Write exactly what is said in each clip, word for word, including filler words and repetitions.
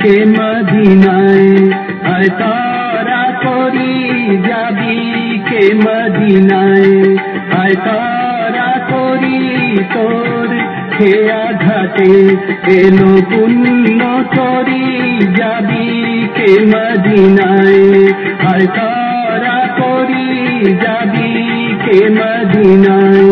কে মদিনায়, আয় তারা করি যাবি কে মদিনায়, আয় তারা করি তোর খেয়া ঘাটে এলো পুণ্য করি যাবি কে মদিনায়, আয় তারা করি যাবি কে মদিনায়।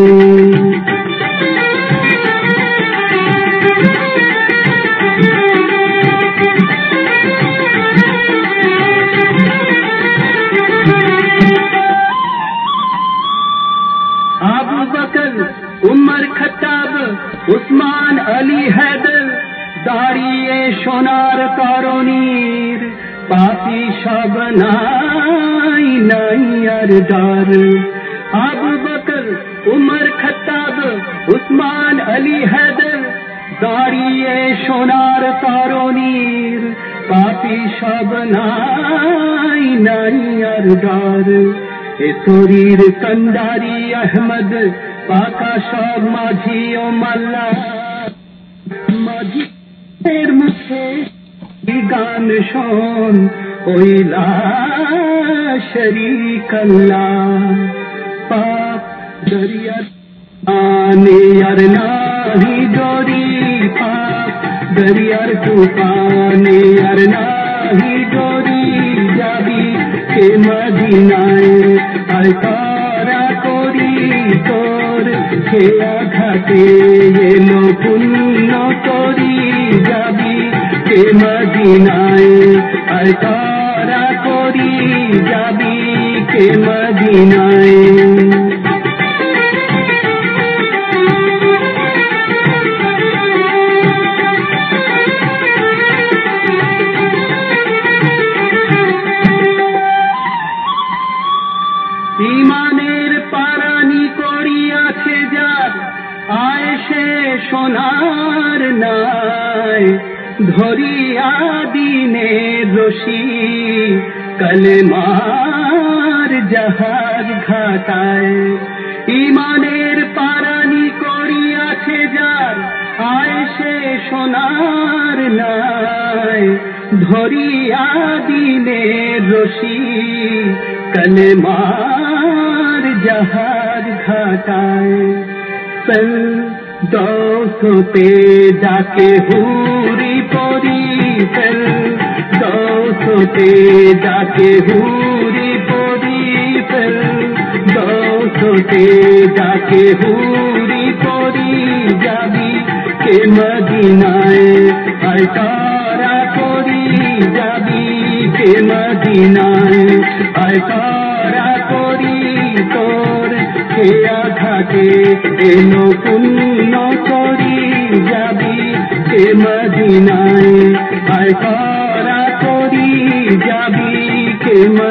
আবু বকর, উমর খত্তাব, উসমান আলী হায়দার, দাঁড়িয়ে সোনার তরণীর পাপি সব নাই নাই আর ডর। আবু বকর, উমর খত্তাব, উসমান আলী হায়দার, দাঁড়িয়ে সোনার তরণীর পাপি সব নাই নাই আর ডর। এ শরীর কন্ডারি আহমদ পাকা সব মাঝি ও মাল্লা, মাঝির মুখে গান শোন ওই লা শরীক আল্লাহ। পাপ দরিয়ার আনে আর নাহি ডরি, পাপ দরিয়ার তুফানে আর নাহি ডরি যাবি কে মদিনায়, আয় তারা করি তোর খেয়া ঘাটে এলো পুণ্য করি যাবি কে মদিনায়, আয় তারা করি যাবি কে মদিনায়। ইমানের পারানি করিয়াছে যার, আয় সে সোনার নাই, ধরিয়া দিনের রশি কলেমার জাহাজ ঘাটায়। ইমানের পারানি করিয়াছে যার, আয় সে সোনার নাই, ধরিয়া দিনের রশি কলেমার জাহাজ ঘাটায়। চল দৌসতে যাকে হুরি পরি, চল দৌসতে যাকে হুরি পরি, চল দৌসতে যাকে হুরি পরি যাবি কে মদিনায়, আয় তারা করি যাবি কে মদিনায়, আয় তারা করি তোর খেয়া ঘাটে এলো পুণ্য করি যাবি কে মদিনায়, আয় তারা করি যাবি কে